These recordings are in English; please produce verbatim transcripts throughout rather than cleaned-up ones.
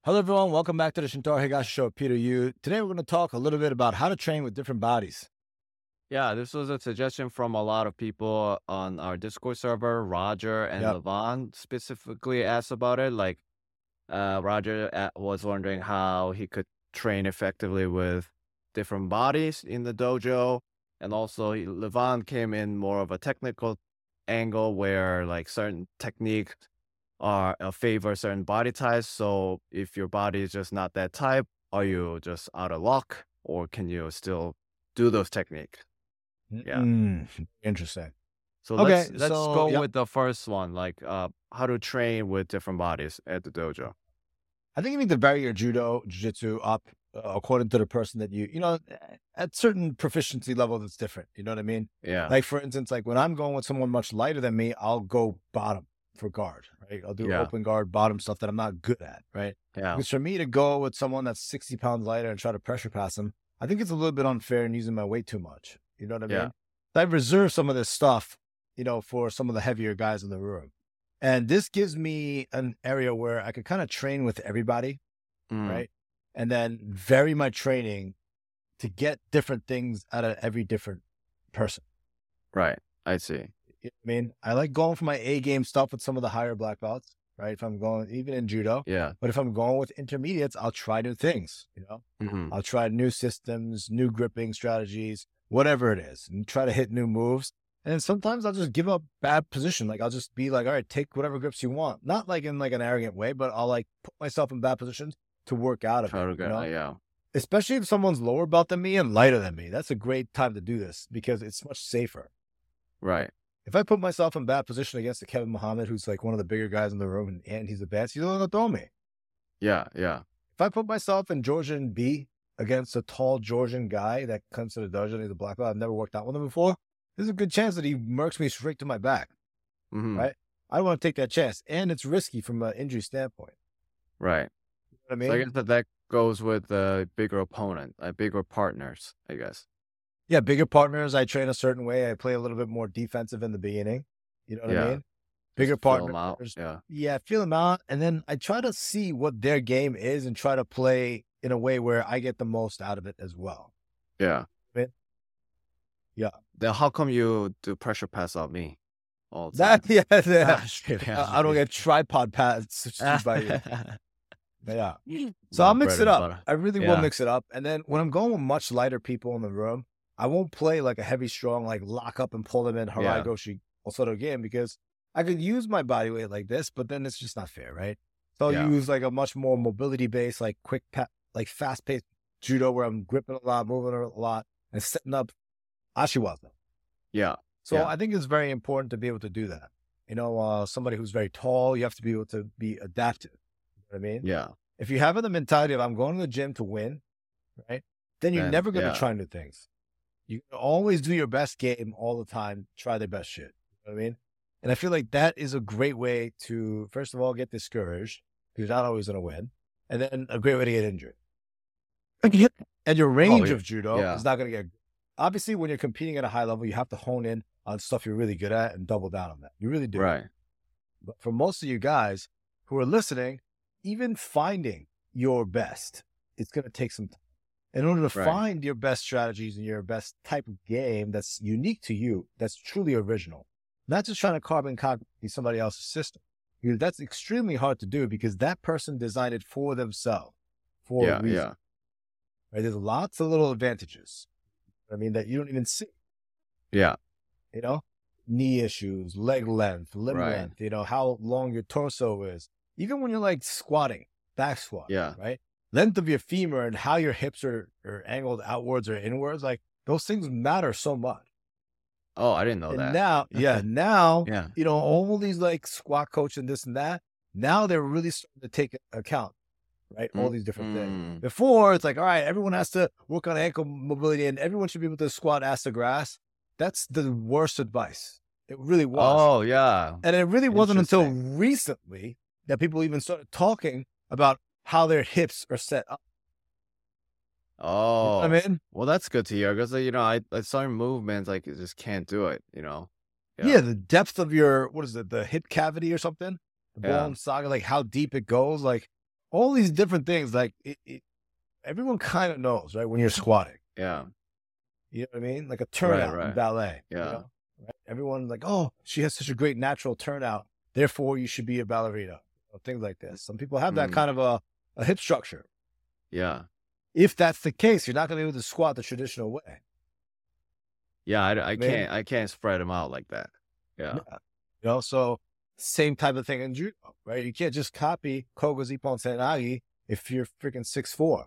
Hello, everyone. Welcome back to the Shintaro Higashi Show with Peter Yu. Today, we're going to talk a little bit about how to train with different bodies. Yeah, this was a suggestion from a lot of people on our Discord server. Roger and Yep. Levon specifically asked about it. Like, uh, Roger a- was wondering how he could train effectively with different bodies in the dojo. And also, he- Levon came in more of a technical angle where, like, certain techniques are uh, favor certain body types. So, if your body is just not that type, are you just out of luck, or can you still do those techniques? Yeah. Mm, interesting. So Okay. let's let's So, go yep. with the first one, like uh how to train with different bodies at the dojo. I think you need to vary your judo, jiu-jitsu up uh, according to the person that you, you know, eh, at certain proficiency levels, it's different. You know what I mean? Yeah. Like, for instance, like when I'm going with someone much lighter than me, I'll go bottom for guard, right? I'll do Yeah. open guard, bottom stuff that I'm not good at, right? Yeah. Because for me to go with someone that's sixty pounds lighter and try to pressure pass them, I think it's a little bit unfair and using my weight too much. You know what I Yeah. mean? So I reserve some of this stuff, you know, for some of the heavier guys in the room. And this gives me an area where I could kind of train with everybody, Mm, right? And then vary my training to get different things out of every different person. right. I see. You know what I mean, I like going for my A game stuff with some of the higher black belts, right? If I'm going even in judo, Yeah. but if I'm going with intermediates, I'll try new things, you know, Hmm. I'll try new systems, new gripping strategies, whatever it is, and try to hit new moves. And sometimes I'll just give up bad position. Like I'll just be like, all right, take whatever grips you want. Not like in like an arrogant way, but I'll like put myself in bad positions to work out of Try it, to you get uh, know? yeah. Especially if someone's lower belt than me and lighter than me. That's a great time to do this because it's much safer. Right. If I put myself in bad position against a Kevin Muhammad, who's like one of the bigger guys in the room, and, and he's advanced, he's only gonna throw me. Yeah. Yeah. If I put myself in Georgian B against a tall Georgian guy that comes to the dojo and he's a black belt, I've never worked out with him before, there's a good chance that he murks me straight to my back, Hmm. right? I don't want to take that chance. And it's risky from an injury standpoint. Right. You know what I So I mean? guess that that goes with a bigger opponent, uh, bigger partners, I guess. Yeah, bigger partners, I train a certain way. I play a little bit more defensive in the beginning. You know what I Yeah. mean? Bigger Just fill them partners, out. Yeah. yeah, feel them out. And then I try to see what their game is and try to play in a way where I get the most out of it as well. Yeah. Right? Yeah. Then how come you do pressure pass on me all the That, time? yeah, yeah. Ah, just kidding, I'm I just I don't kidding. get tripod pads by you. Yeah. So My I'll mix bread it and up. butter. I really will Yeah. mix it up. And then when I'm going with much lighter people in the room, I won't play like a heavy, strong, like lock up and pull them in Harai Yeah. Goshi sort of game because I could use my body weight like this, but then it's just not fair, right? So I'll Yeah. use like a much more mobility based, like quick, pa- like fast paced judo where I'm gripping a lot, moving a lot, and setting up Ashiwaza. Yeah. So Yeah. I think it's very important to be able to do that. You know, uh, somebody who's very tall, you have to be able to be adaptive. You know what I mean? Yeah. If you have the mentality of I'm going to the gym to win, right? Then you're Then never going to yeah. try new things. You can always do your best game all the time, try the best shit. You know what I mean? And I feel like that is a great way to, first of all, get discouraged because you're not always going to win. And then a great way to get injured. And your Oh, range yeah. of judo Yeah. is not going to get, obviously, when you're competing at a high level, you have to hone in on stuff you're really good at and double down on that. You really do. Right. But for most of you guys who are listening, even finding your best, it's going to take some time. In order to Right. find your best strategies and your best type of game that's unique to you, that's truly original, not just trying to carbon copy somebody else's system. Because that's extremely hard to do because that person designed it for themselves, for Yeah. a reason. Yeah. Right? There's lots of little advantages. I mean, that you don't even see. Yeah. You know, knee issues, leg length, limb Right. length, you know, how long your torso is. Even when you're like squatting, back squat, Yeah. right? Length of your femur and how your hips are, are angled outwards or inwards, like those things matter so much. Oh, I didn't know And that. now, yeah, now, Yeah. you know, all these like squat coach and this and that, now they're really starting to take account, right? All these different things. Mm. Before, it's like, all right, everyone has to work on ankle mobility and everyone should be able to squat ass to grass. That's the worst advice. It really was. Oh, yeah. And it really wasn't until Interesting. recently that people even started talking about how their hips are set up. You know Oh, what I mean? well, that's good to hear because, you know, I, I certain movements, like, you just can't do it, you know? Yeah. Yeah. the depth of your, what is it, the hip cavity or something? The Yeah. bone saga, like how deep it goes. Like all these different things, like it, it, everyone kind of knows, right? When you're squatting, Yeah. you know what I mean? Like a turnout right. in ballet. Yeah. You know? Right? Everyone like, oh, she has such a great natural turnout, therefore you should be a ballerina. Or things like this. Some people have that Mm. kind of a, a hip structure. Yeah. If that's the case, you're not going to be able to squat the traditional way. Yeah. I, I Man. can't, I can't spread them out like that. Yeah. Yeah. You know, so same type of thing in judo, right? You can't just copy Koga's Ippon Senagi if you're freaking six four.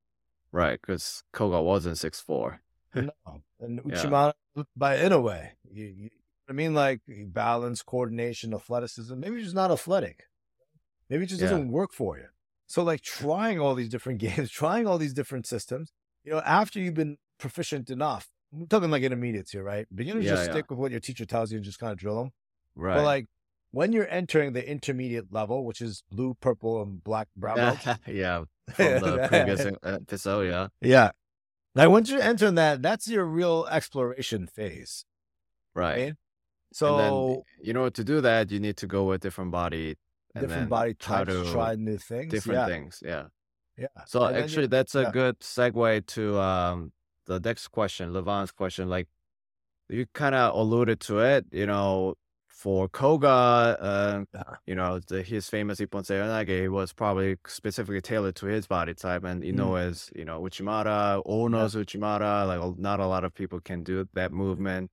Right. Because Koga wasn't six four. No. And Yeah. Uchimata by Inoue. You, you, I mean, like balance, coordination, athleticism. Maybe you're just not athletic. Maybe it just Yeah. doesn't work for you. So like trying all these different games, trying all these different systems, you know, after you've been proficient enough, I'm talking like intermediates here, right? Beginners Yeah, just yeah. stick with what your teacher tells you and just kind of drill them. Right. But like when you're entering the intermediate level, which is blue, purple, and black, brown belt. yeah. From the previous episode. Yeah. Yeah. Like once you're entering that, that's your real exploration phase. Right. Right? And So then, you know, to do that, you need to go with different body, and different then body try types, to try new things. different yeah. things. Yeah. Yeah. So And then you- actually, that's a yeah. good segue to um the next question, Levan's question. Like you kind of alluded to it, you know, for Koga, uh, Yeah. you know, the, his famous Ippon Seoinage was probably specifically tailored to his body type, and Mm. Inoue's, you know, Uchimata, Ono's Uchimata, like a- not a lot of people can do that movement.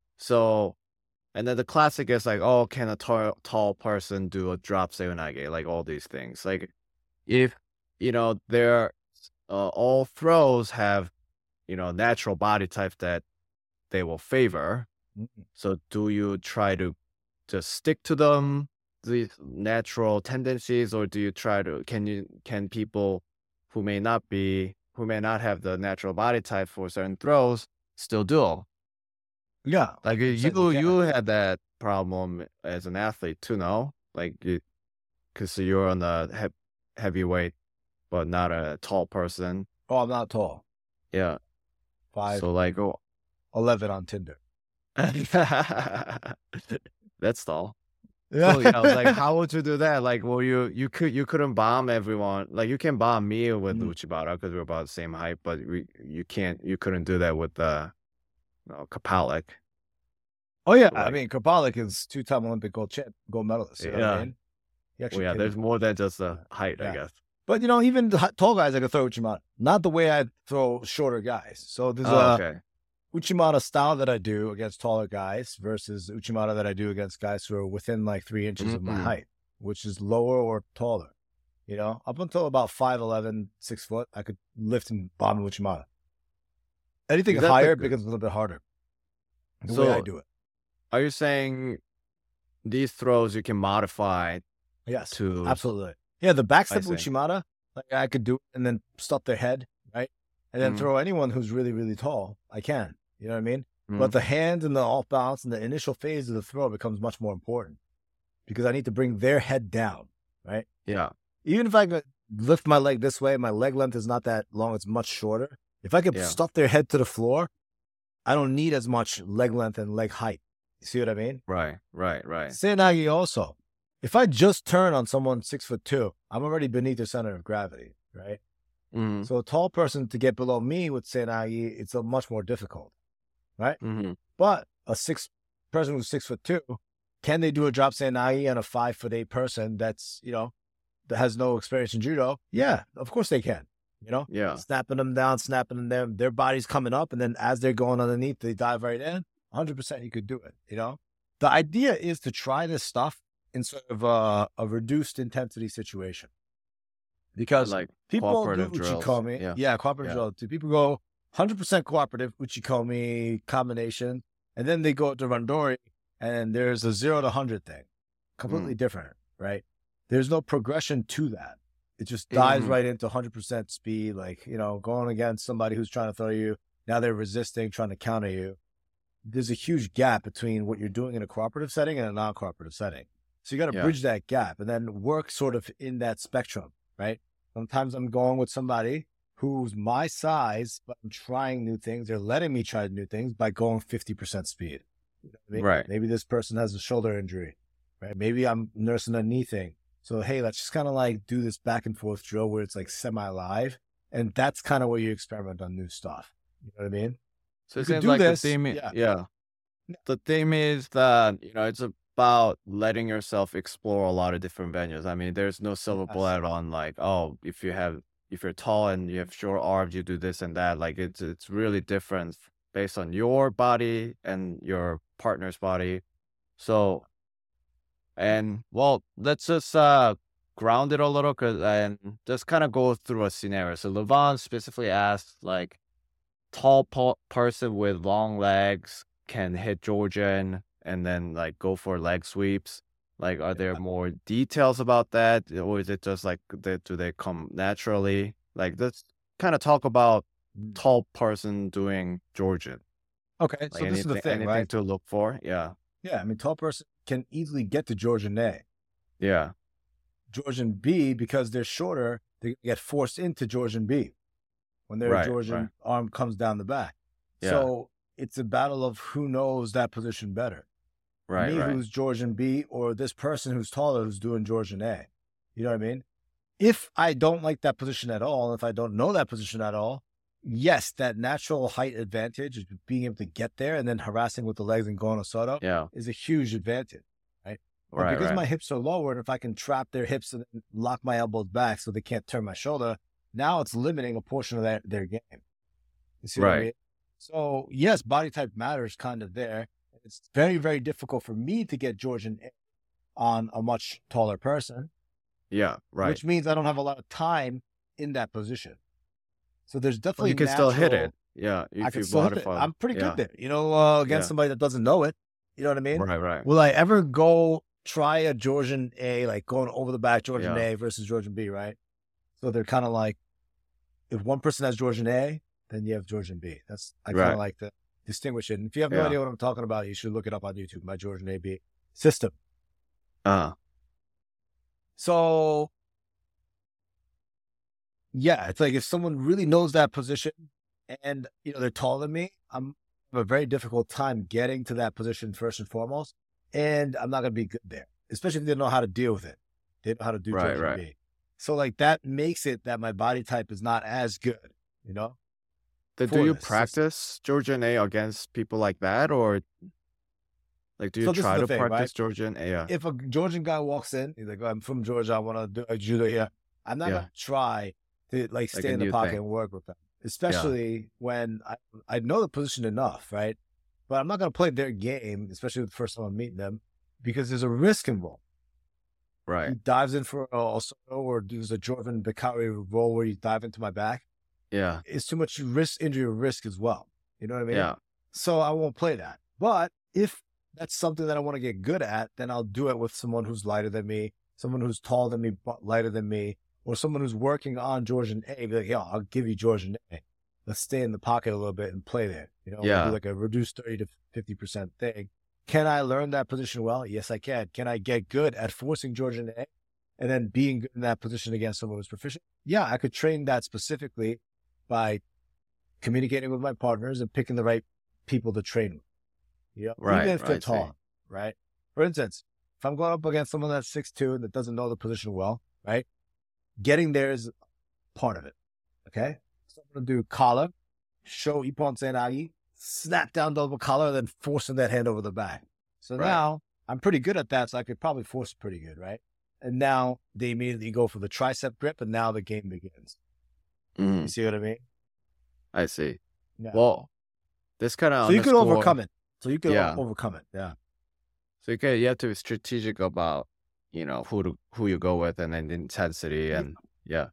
So, and then the classic is like, oh, can a tall, tall person do a drop Seoinage? Like all these things. Like if, you know, they're, uh, all throws have, you know, natural body type that they will favor. Mm. So do you try to just stick to them, the natural tendencies, or do you try to, can you, can people who may not be, who may not have the natural body type for certain throws still do? Yeah. Like one hundred percent you, you you can. had that problem as an athlete too, no? Like you, cause you're on the he- heavyweight, but not a tall person. Oh, I'm not tall. Yeah. Five, So like, oh, eleven on Tinder. that's tall. So yeah, I was like, how would you do that? Like, well, you you could you couldn't bomb everyone. Like, you can bomb me with Mm. Uchibara because we're about the same height, but we you can't you couldn't do that with uh, you know, Kapalik. Oh yeah, I Like- mean Krbalik is two-time Olympic gold champ, gold medalist. You know what I Yeah. mean? He Well, actually yeah, can- there's more than just the height, I Yeah. guess. But you know, even the h- tall guys I can throw Uchimata. Not the way I throw shorter guys. So there's Oh, a okay. Uchimata style that I do against taller guys versus Uchimata that I do against guys who are within like three inches of my Mhm. height, which is lower or taller. You know, up until about five eleven, six foot, I could lift and bomb Uchimata. Anything Is that the higher good- becomes a little bit harder. The way I So- do it. Are you saying these throws you can modify Yes. to? Absolutely. Yeah, the backstep see. Uchimata, like I could do it and then stuff their head, right? And then Mhm. throw anyone who's really, really tall. I can. You know what I mean? Mhm. But the hand and the off balance and the initial phase of the throw becomes much more important because I need to bring their head down, right? Yeah. Even if I could lift my leg this way, my leg length is not that long, it's much shorter. If I could Yeah. stuff their head to the floor, I don't need as much leg length and leg height. You see what I mean? Right. Right. Right. Seinagi also. If I just turn on someone six foot two, I'm already beneath their center of gravity, right? Mm-hmm. So a tall person to get below me with Seinagi, it's a much more difficult. Mm-hmm. But a six person who's six foot two, can they do a drop Seinagi on a five foot eight person that's, you know, that has no experience in judo? Yeah, of course they can. You know, Yeah. snapping them down, snapping them down, their body's coming up, and then as they're going underneath, they dive right in. one hundred percent you could do it, you know? The idea is to try this stuff in sort of a, a reduced intensity situation. Because Like people do cooperative drills. uchikomi. Yeah. Yeah, cooperative Yeah. drill. Do people go one hundred percent cooperative uchikomi combination, and then they go to randori, and there's a zero to one hundred thing. Completely different, right? There's no progression to that. It just dives Mhm. right into one hundred percent speed, like, you know, going against somebody who's trying to throw you. Now they're resisting, trying to counter you. There's a huge gap between what you're doing in a cooperative setting and a non-cooperative setting. So you got to Yeah. bridge that gap and then work sort of in that spectrum, right? Sometimes I'm going with somebody who's my size, but I'm trying new things. They're letting me try new things by going fifty percent speed. You know what I mean? Right. Maybe this person has a shoulder injury, right? Maybe I'm nursing a knee thing. So, hey, let's just kind of like do this back and forth drill where it's like semi-live. And that's kind of where you experiment on new stuff. You know what I mean? So You it could seems do like the this. theme, i- Yeah. yeah, Yeah. the theme is that, you know, it's about letting yourself explore a lot of different venues. I mean, there's no silver Yes. bullet on like, oh, if you have if you're tall and you have short arms, you do this and that. Like it's it's really different based on your body and your partner's body. So, and well, let's just uh ground it a little, cause and just kind of go through a scenario. So Levon specifically asked like tall po- person with long legs can hit Georgian and then like go for leg sweeps. Like, are there more details about that, or is it just like that? Do they come naturally? Like, let's kind of talk about Mm. tall person doing Georgian. Okay. Like So this is the anything, thing, anything right? to look for? Yeah, Yeah. I mean, tall person can easily get to Georgian A. yeah, Georgian B, because they're shorter, they get forced into Georgian B when their right, Georgian right, arm comes down the back. yeah, So it's a battle of who knows that position better. right, Me, right, who's Georgian B, or this person who's taller who's doing Georgian A. You know what I mean? If I don't like that position at all, if I don't know that position at all, yes, that natural height advantage of being able to get there and then harassing with the legs and going to Soto yeah, is a huge advantage, right? But right, because right, my hips are lower, and if I can trap their hips and lock my elbows back so they can't turn my shoulder, now it's limiting a portion of their, their game. You see what I right. mean? So yes, body type matters kind of there. It's very, very difficult for me to get Georgian A on a much taller person, Yeah, right. which means I don't have a lot of time in that position. So there's But definitely you can natural, still hit it. Yeah, I if can you still hit it. modify. I'm pretty Yeah, good there, you know, uh, against yeah, somebody that doesn't know it. You know what I mean? right, right. Will I ever go try a Georgian A, like going over the back Georgian Yeah, A versus Georgian B, right? So they're kind of like, if one person has Georgian A, then you have Georgian B. That's, I kind of right. like to distinguish it. And if you have no Yeah. idea what I'm talking about, you should look it up on YouTube, my Georgian A B system. Uh, So yeah, it's like if someone really knows that position and, you know, they're taller than me, I'm have a very difficult time getting to that position first and foremost. And I'm not going to be good there, especially if they don't know how to deal with it. They know how to do right, Georgian right. B. So like that makes it that my body type is not as good, you know? Then for do you this. So- practice Georgian A against people like that, or like do you So this is try the to thing, right? practice Georgian A? Yeah, If a Georgian guy walks in, he's like, "Oh, I'm from Georgia, I want to do a judo here." I'm not Yeah. going to try to like stay a in the new pocket thing. and work with them, especially when I, I know the position enough, right? But I'm not going to play their game, especially the first time I'm meeting them, because there's a risk involved. He right. dives in for a also or does a Jordan Bakari roll where you dive into my back. Yeah, It's too much risk, injury risk as well. You know what I mean? yeah, So I won't play that. But if that's something that I want to get good at, then I'll do it with someone who's lighter than me, someone who's taller than me, but lighter than me, or someone who's working on Georgian A. Be like, yo, I'll give you Georgian A. Let's stay in the pocket a little bit and play there. You know, we'll Yeah. do like a reduced thirty to fifty percent thing. Can I learn that position well? Yes, I can. Can I get good at forcing Georgian A and then being good in that position against someone who's proficient? Yeah, I could train that specifically by communicating with my partners and picking the right people to train with. You know, Right, even if they're right, see. tall, right? For instance, if I'm going up against someone that's six two and that doesn't know the position well, right? Getting there is part of it. Okay. So I'm going to do collar, show Ippon Senagi, snap down double collar, then forcing that hand over the back. So Right. now I'm pretty good at that. So I could probably force it pretty good, right? And now they immediately go for the tricep grip, and now the game begins. Mhm. You see what I mean? I see. Yeah. Well, this kind of so you can overcome it. So you can Yeah. overcome it. Yeah. So you can you have to be strategic about, you know, who to who you go with and then the intensity Yeah. and yeah.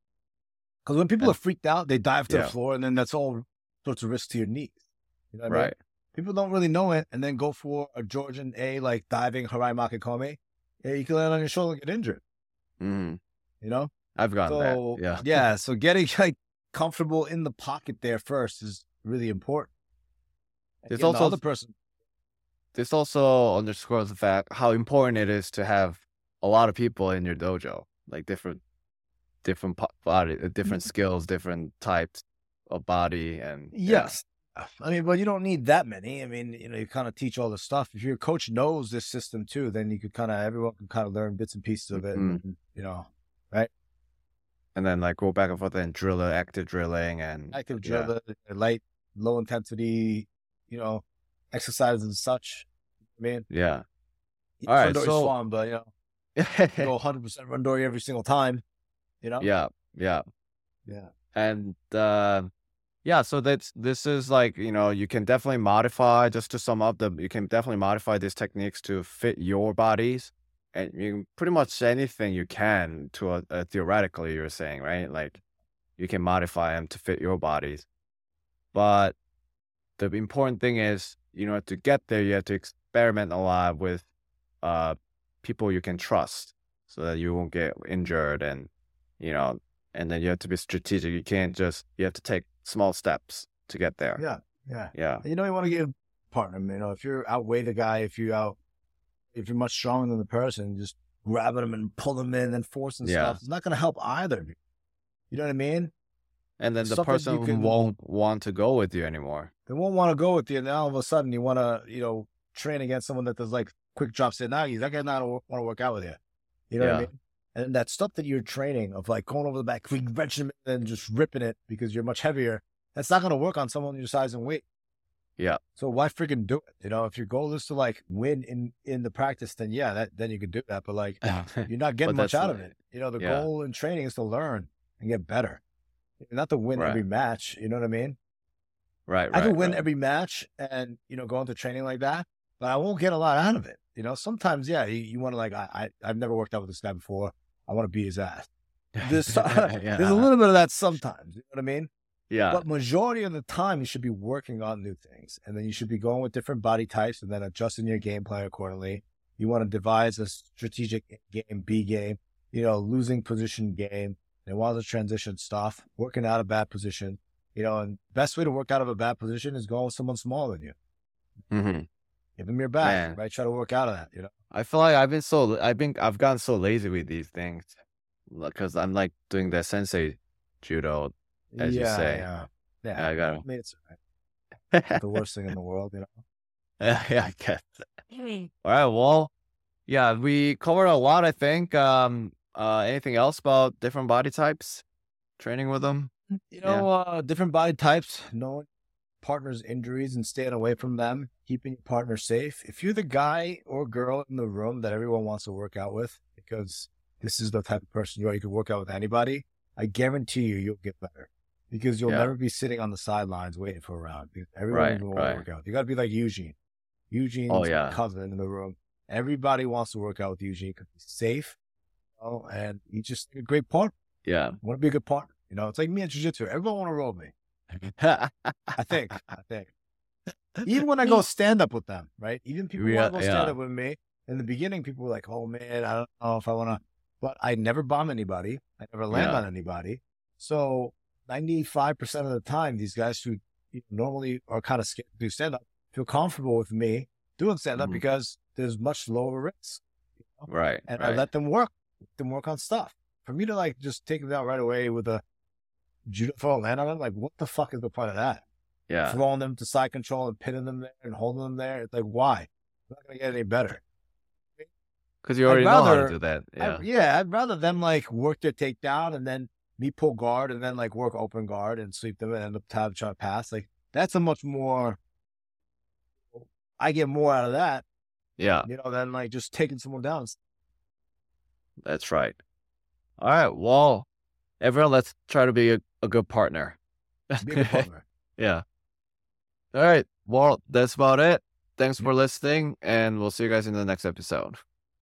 Because when people And- are freaked out, they dive to Yeah. the floor, and then that's all sorts of risk to your knees. You know what I mean? Right. People don't really know it, and then go for a Georgian A, like diving Harai Makikome. Yeah, you can land on your shoulder and get injured, hmm you know? I've gotten So, that. Yeah. yeah, so getting like comfortable in the pocket there first is really important. And There's getting the also- other person. This also underscores the fact how important it is to have a lot of people in your dojo, like different, different po- body, uh, different skills, different types of body, and yeah. Yes. I mean, well, you don't need that many. I mean, you know, you kind of teach all the stuff. If your coach knows this system too, then you could kind of, everyone can kind of learn bits and pieces of it, Mhm. and, you know, right? And then like go back and forth and drill it, active drilling and Active yeah. drill, the light, low intensity, you know, exercises and such. I mean, Yeah. yes, All right. Randori's So fun, but, you know, you go one hundred percent Randori every single time, you know? yeah, yeah. Yeah. And uh, yeah, so that's this is like, you know, you can definitely modify, just to sum up, the you can definitely modify these techniques to fit your bodies. And you can pretty much anything you can to a, a theoretically, you're saying, right? Like you can modify them to fit your bodies. But the important thing is, you know, to get there, you have to experiment a lot with uh, people you can trust so that you won't get injured, and, you know, and then you have to be strategic. You can't just, you have to take small steps to get there. Yeah. Yeah. Yeah. And you know, you want to give a partner, you know, if you're outweigh the guy, if you out, if you're much stronger than the person, just grabbing them and pull them in and forcing Yeah. stuff, it's not going to help either. You know what I mean? And then the Stuff that you person can- won't want to go with you anymore. They won't want to go with you. And then all of a sudden you want to, you know, train against someone that does like quick drops in. Now he's that guy not want to work out with you. You know what I Yeah. mean? And that stuff that you're training of like going over the back, quick wrenching him and just ripping it because you're much heavier. That's not going to work on someone your size and weight. Yeah. So why freaking do it? You know, if your goal is to like win in, in the practice, then yeah, that, then you could do that. But like, you're not getting But much that's out the- of it. You know, the yeah. goal in training is to learn and get better, not to win every Right. match. You know what I mean? Right. I right, could win right. every match and, you know, go into training like that, but I won't get a lot out of it. You know, sometimes, yeah, you, you want to like, I, I, I've never worked out with this guy before. I want to beat his ass. There's, Yeah. there's a little bit of that sometimes. You know what I mean? Yeah. But majority of the time, you should be working on new things, and then you should be going with different body types and then adjusting your game plan accordingly. You want to devise a strategic game, B game, you know, losing position game, and while the transition stuff, working out a bad position, you know, and best way to work out of a bad position is going with someone smaller than you. hmm Give them your back, Man. right? Try to work out of that, you know? I feel like I've been so, I've been, I've gotten so lazy with these things because I'm like doing the sensei judo. As you yeah, say. Yeah, Yeah, yeah. I got I mean, it's all right. The worst thing in the world, you know? Yeah, I guess. All right. Well, yeah, we covered a lot, I think. Um, uh, anything else about different body types? Training with them? You know, uh, different body types, knowing partner's injuries and staying away from them, keeping your partner safe. If you're the guy or girl in the room that everyone wants to work out with, because this is the type of person you are, you can work out with anybody, I guarantee you, you'll get better. Because you'll Yeah. never be sitting on the sidelines waiting for a round. Because everyone Right, will right. want to work out. You got to be like Eugene. Eugene's Oh, yeah. cousin in the room. Everybody wants to work out with Eugene because he's safe, you know, and he's just a great partner. Yeah. Want to be a good partner. You know, it's like me and jiu-jitsu. Everyone want to roll me. I think. I think. Even when I go stand up with them, right? Even people Yeah, want to go stand yeah. up with me. In the beginning, people were like, "Oh man, I don't know if I want to," but I never bomb anybody. I never land Yeah. on anybody. So ninety-five percent of the time, these guys who normally are kind of scared to do stand up feel comfortable with me doing stand up Mhm. because there's much lower risk, Right. and I right. let them work, let them work on stuff. For me to like just take them out right away with a judo throw and land on them, like what the fuck is the point of that? yeah. Throwing them to side control and pinning them there and holding them there. It's like, why? It's not going to get any better. Because you I'd already know how rather- to do that. I- Yeah. yeah, I'd rather them like work their takedown and then me pull guard and then like work open guard and sweep them and end up trying to pass. Like that's a much more, I get more out of that, Yeah. you know, than like just taking someone down. That's right. All right. Well, everyone, let's try to be a, a good partner. Be a good partner. Yeah. All right. Well, that's about it. Thanks for listening, and we'll see you guys in the next episode.